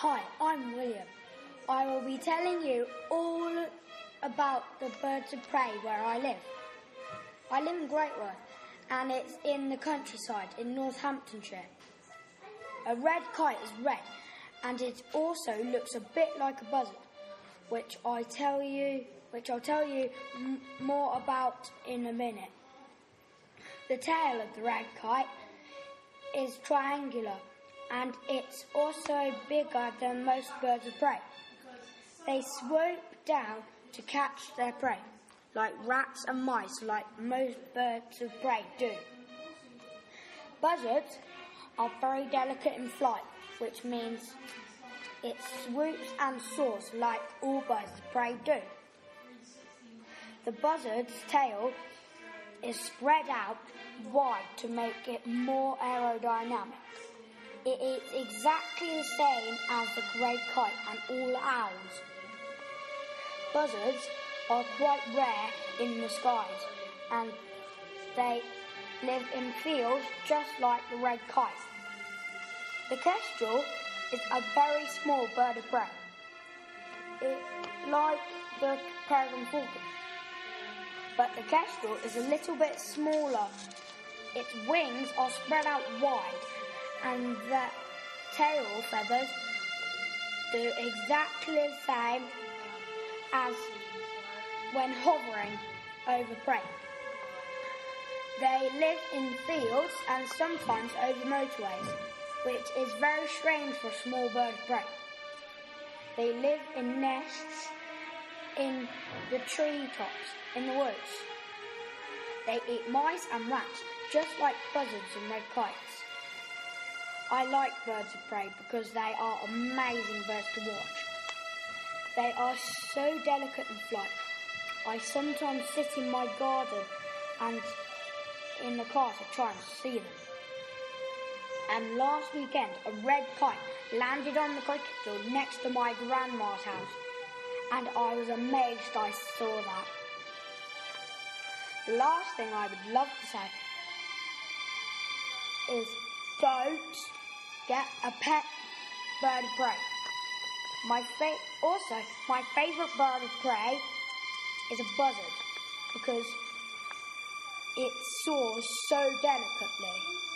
Hi, I'm William. I will be telling you all about the birds of prey where I live. I live in Greatworth and it's in the countryside in Northamptonshire. A red kite is red and it also looks a bit like a buzzard, which I'll tell you more about in a minute. The tail of the red kite is triangular and it's also bigger than most birds of prey. They swoop down to catch their prey, like rats and mice, like most birds of prey do. Buzzards are very delicate in flight, which means it swoops and soars like all birds of prey do. The buzzard's tail is spread out wide to make it more aerodynamic. It is exactly the same as the great kite and all owls. Buzzards are quite rare in the skies and they live in fields just like the red kite. The kestrel is a very small bird of prey. It's like the peregrine falcon, but the kestrel is a little bit smaller. Its wings are spread out wide and the tail feathers do exactly the same as when hovering over prey. They live in fields and sometimes over motorways, which is very strange for a small bird of prey. They live in nests in the treetops in the woods. They eat mice and rats, just like buzzards and red kites. I like birds of prey because they are amazing birds to watch. They are so delicate in flight. I sometimes sit in my garden and in the car to try and see them. And last weekend, a red kite landed on the cricket field next to my grandma's house, and I was amazed I saw that. The last thing I would love to say is don't get a pet bird of prey. My favourite bird of prey is a buzzard because it soars so delicately.